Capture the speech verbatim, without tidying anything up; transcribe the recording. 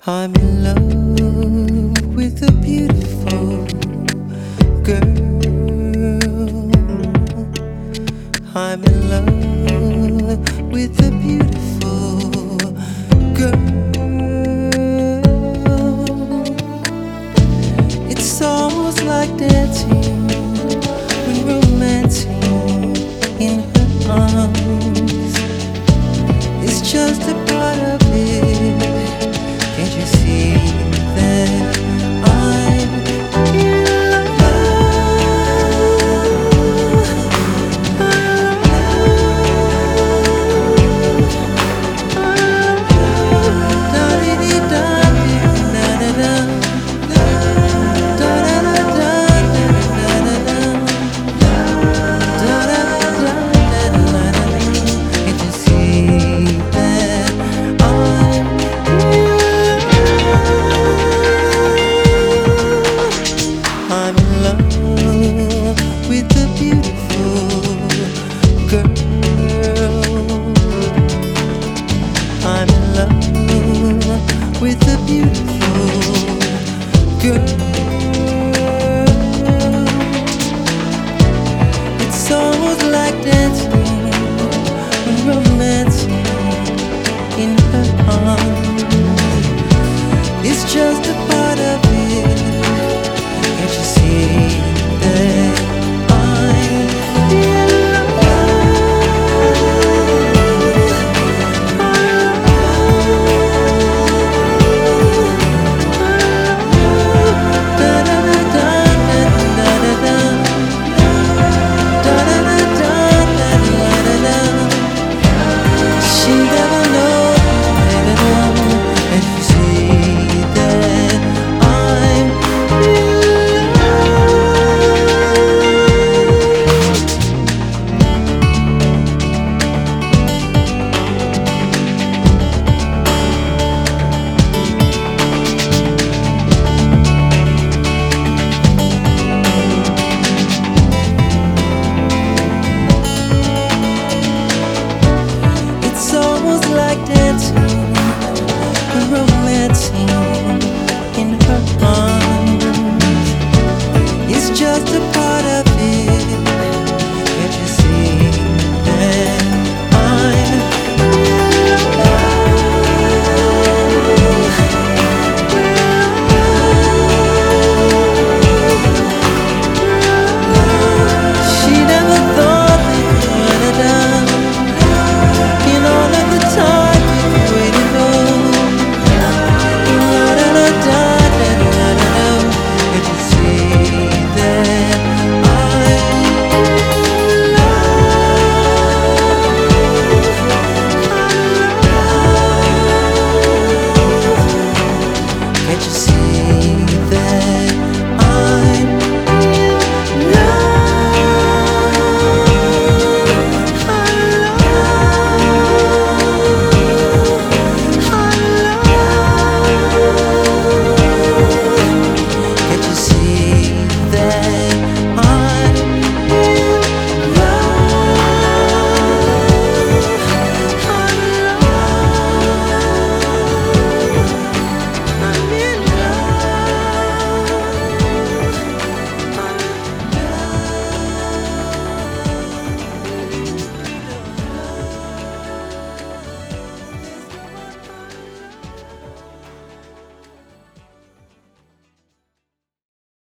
I'm in love with a beautiful girl. I'm in love with a beautiful girl. It's almost like dancing when romancing in her arms. It's just a part of it. Can't you see that I'm in with a beautiful girl. I'm in love with a beautiful